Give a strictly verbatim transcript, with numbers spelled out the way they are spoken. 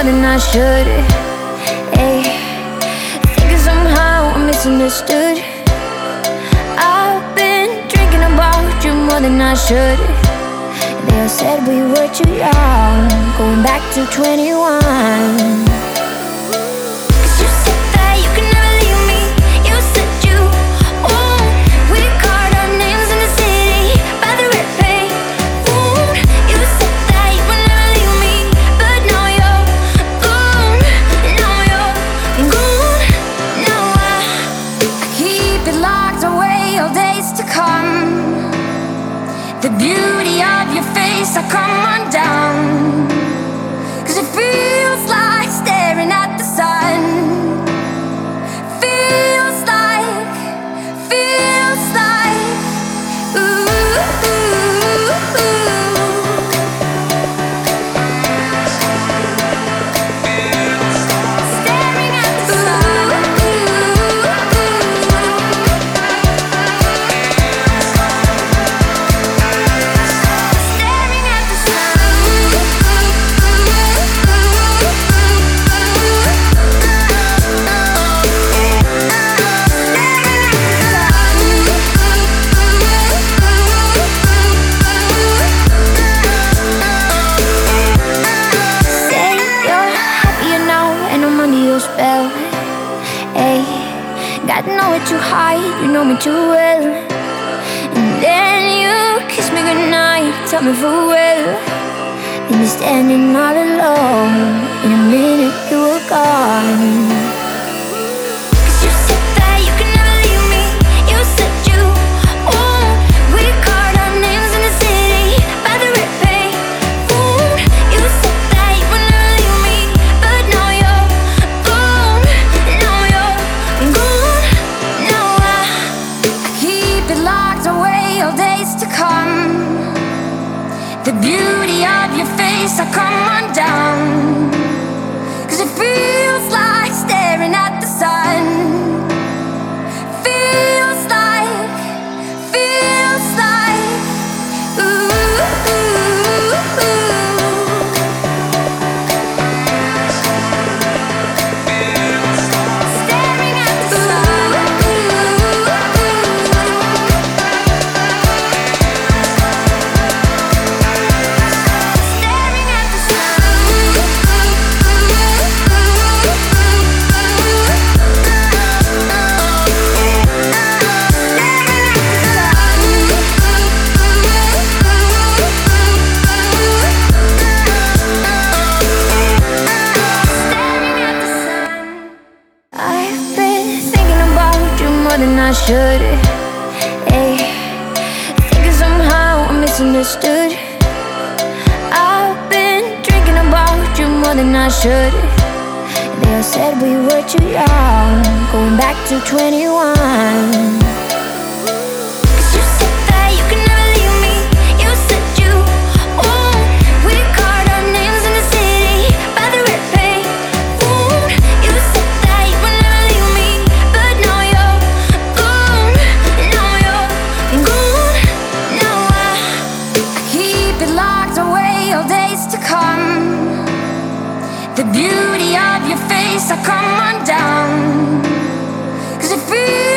more than I should. Ay, thinking somehow I'm misunderstood. I've been drinking about you more than I should. They all said we were too young, going back to twenty-one. The beauty of your face, I come undone. Cause it feels like staring at the sun. Feels like, feels like, ooh, ooh, ooh. Staring at the sun. Spell, ay, got nowhere to hide, you know me too well. And then you kiss me goodnight, tell me farewell. Then you're standing all alone, in a minute you were gone. The beauty of your face, I come undone. Cause it feels like staring at the sun. Feels like, feels like, ooh, ooh, ooh. Staring at the sun. More than I should, ay, thinking somehow I'm misunderstood. I've been drinking about you more than I should. They all said we were too young, going back to twenty-one. The beauty of your face, I come undone. Cause it feels